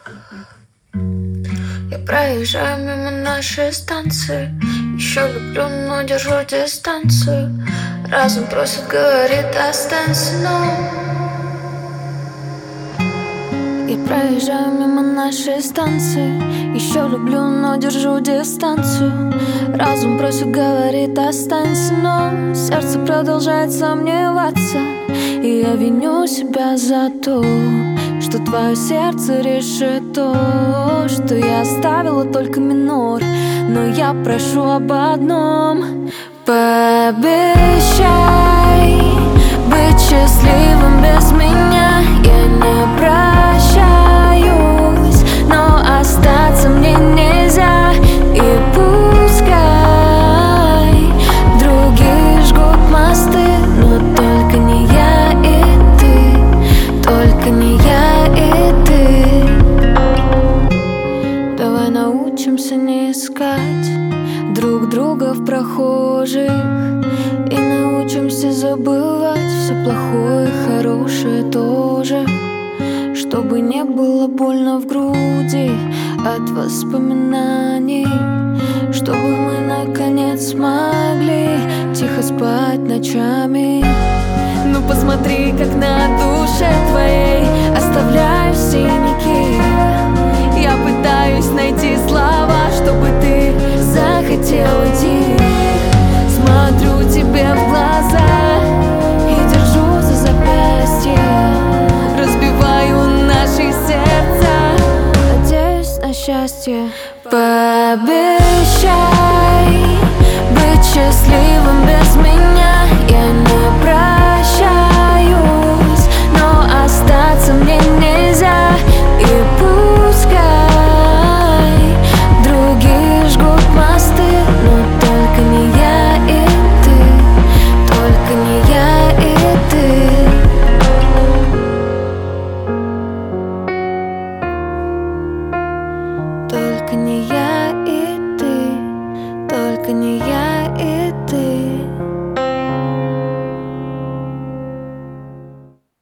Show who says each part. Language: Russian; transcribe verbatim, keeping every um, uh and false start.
Speaker 1: Я проезжаю мимо нашей станции. Еще люблю, но держу дистанцию. Разум просит, говорит, останься, но я проезжаю мимо нашей станции. Еще люблю, но держу дистанцию. Разум просит, говорит, останься, но сердце продолжает сомневаться. И я виню себя за то, что твое сердце решит то, что я оставила только минор. Но я прошу об одном: пообещай быть счастливым без меня. Я не прощаюсь, но остаться мне нельзя. И пускай другие жгут мосты, но только не я и ты, только не я и ты. Давай научимся не искать друг друга в прохожих и научимся забывать все плохое и хорошее тоже, чтобы не было больно в груди от воспоминаний, чтобы мы наконец смогли тихо спать ночами. Ну посмотри, как на душе твоей оставляю синяки. Я пытаюсь найти слова, чтобы ты захотел идти. Смотрю тебе в глаза и держу за запястье. Разбиваю наши сердца, надеюсь на счастье. Пообещай быть счастливым без меня.